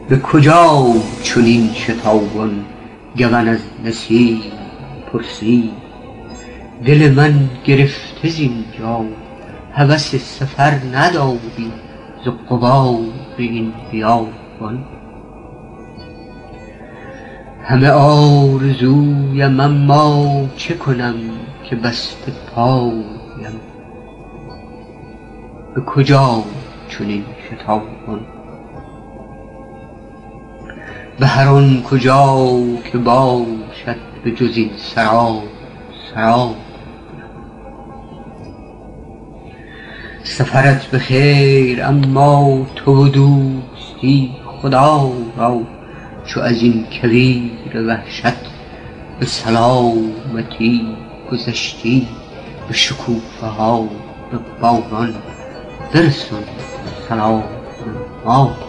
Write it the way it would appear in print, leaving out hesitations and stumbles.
به کجا چنین شتابان گون از نسیم پرسید؟ دل من گرفته زینجا هوس سفر نداری ز غبار این بیابان. همه آرزویم اما چه کنم که بسته پایم؟ به کجا چنین شتابان؟ به هر آن کجا که باشد به جز این سرا سرا. سفرت به خیر اما تو و دوستی خدا را، چو از این کویر وحشت به سلامتی گذشتی. به شکوفه ها به باران برسان سلام ما.